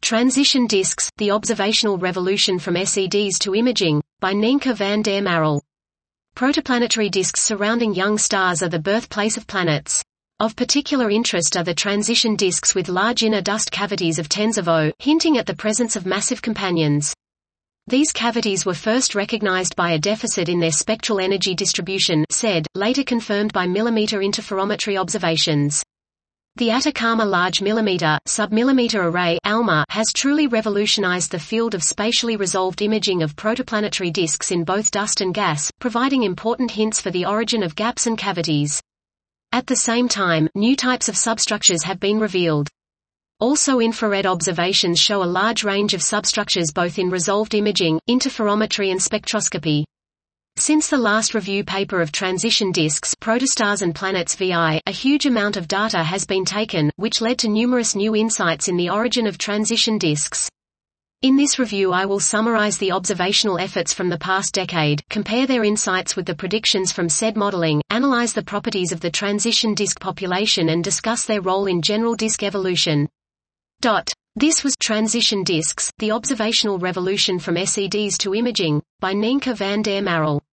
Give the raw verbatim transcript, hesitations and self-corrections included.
Transition Disks, The Observational Revolution from S E Ds to Imaging, by Nienke van der Marel. Protoplanetary disks surrounding young stars are the birthplace of planets. Of particular interest are the transition disks with large inner dust cavities of tens of O, hinting at the presence of massive companions. These cavities were first recognized by a deficit in their spectral energy distribution S E D, later confirmed by millimeter interferometry observations. The Atacama Large Millimeter, Submillimeter Array ALMA has truly revolutionized the field of spatially resolved imaging of protoplanetary disks in both dust and gas, providing important hints for the origin of gaps and cavities. At the same time, new types of substructures have been revealed. Also, infrared observations show a large range of substructures both in resolved imaging, interferometry and spectroscopy. Since the last review paper of transition disks, Protostars and Planets V I, a huge amount of data has been taken, which led to numerous new insights in the origin of transition disks. In this review I will summarize the observational efforts from the past decade, compare their insights with the predictions from S E D modeling, analyze the properties of the transition disk population and discuss their role in general disk evolution. Dot. This was Transition Disks, The Observational Revolution from S E Ds to Imaging, by Nienke van der Marel.